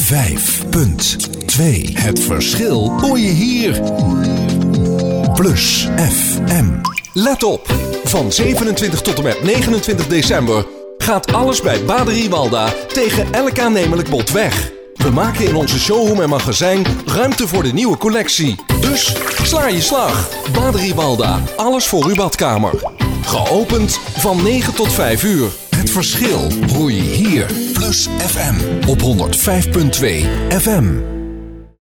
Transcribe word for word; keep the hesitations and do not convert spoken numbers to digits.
vijf punt twee. Het verschil hoor je hier. Plus F M. Let op. Van zevenentwintig tot en met negenentwintig december gaat alles bij Baderie Walda tegen elk aannemelijk bod weg. We maken in onze showroom en magazijn ruimte voor de nieuwe collectie. Dus sla je slag. Baderie Walda. Alles voor uw badkamer. Geopend van negen tot vijf uur. Het verschil hoor je hier. Plus F M op honderdvijf punt twee F M.